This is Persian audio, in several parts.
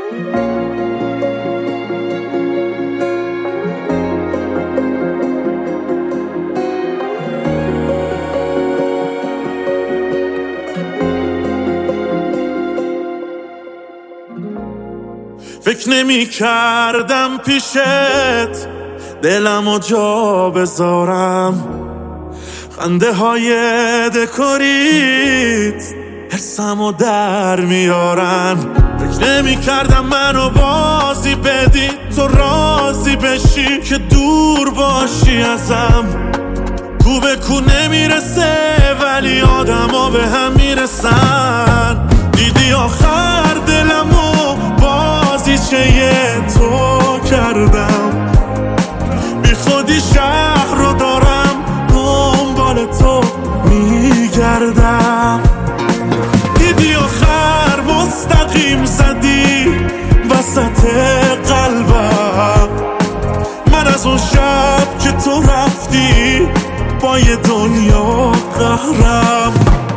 فکر نمی کردم پیشت دلمو جا بذارم، خنده های دکوریت حسمو در میارن. فکر نمی کردم منو بازی بدی تو راضی بشی که دور باشی ازم. کو به کو نمیرسه ولی آدما به هم میرسن. دیدی آخر دلمو بازیچه تو کردم، بی خودی شهر رو دارم دنبال تو میگردم. دیدی آخر مستقیم زدی وسط قلبم، من از اون شب که تو رفتی با یه دنیا قهرم.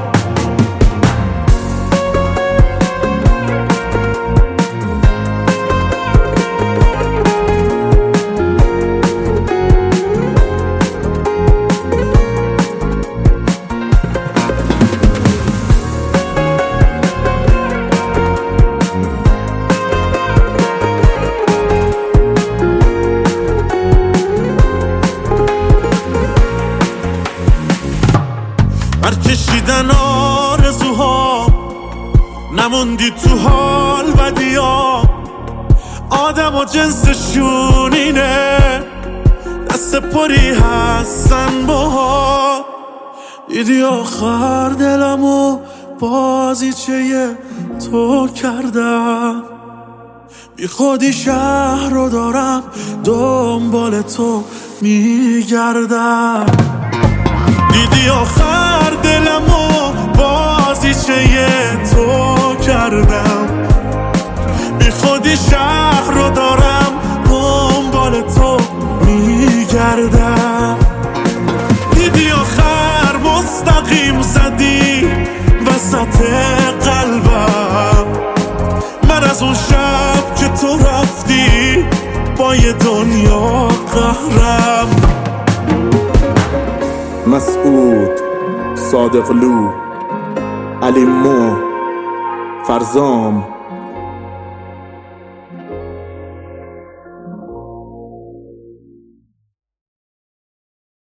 برکشیدن آرزوها نموندی تو حال بدیا، آدم و جنسشون اینه دست پری هستن باها. دیدی آخر دلمو بازیچه تو کردم، بی خودی شهر رو دارم دنبال تو میگردم. دیدی آخر دلمو بازیچه تو کردم، بی خودی شهر رو دارم دنبال تو میگردم. دیدی آخر مستقیم زدی وسط قلبم، من از اون شب که تو رفتی با یه دنیا قهرم. مسعود، صادقلو، علی مو، فرزام